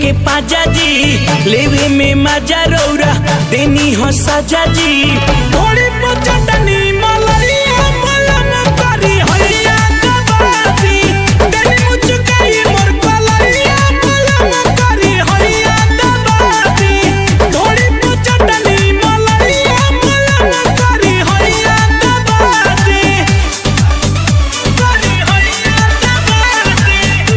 के पाजा जी लेवे में मजा रौरा देनी हो सजा जी थोड़ी पचटनी मलरिया मलम करी हैया दबाती देनी मुचकाई मोर कलरिया मलम करी हैया दबाती थोड़ी पचटनी मलरिया मलम करी हैया दबाती करी हैया दबाती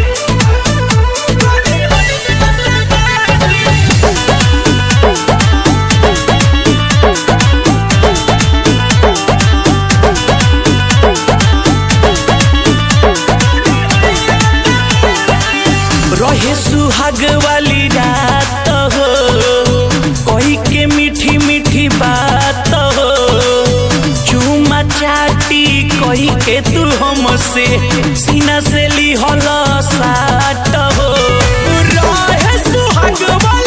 रहे सुहाग वाली रात हो कोई के मीठी मीठी बात हो चूमा चाटी कोई के तू हमसे सीना से ली हल साट हो रहे सुहाग वाली